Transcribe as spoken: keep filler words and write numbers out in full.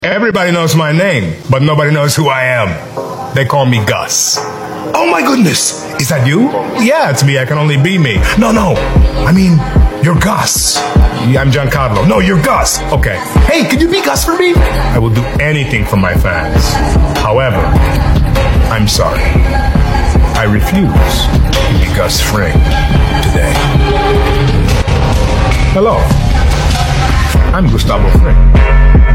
Everybody knows my name, but nobody knows who I am. They call me Gus. Oh my goodness! Is that you? Yeah, it's me. I can only be me. No, no. I mean, you're Gus. Yeah, I'm Giancarlo. No, you're Gus. Okay. Hey, can you be Gus for me? I will do anything for my fans. However, I'm sorry. I refuse to be Gus Fring today. Hello. I'm Gustavo Fring.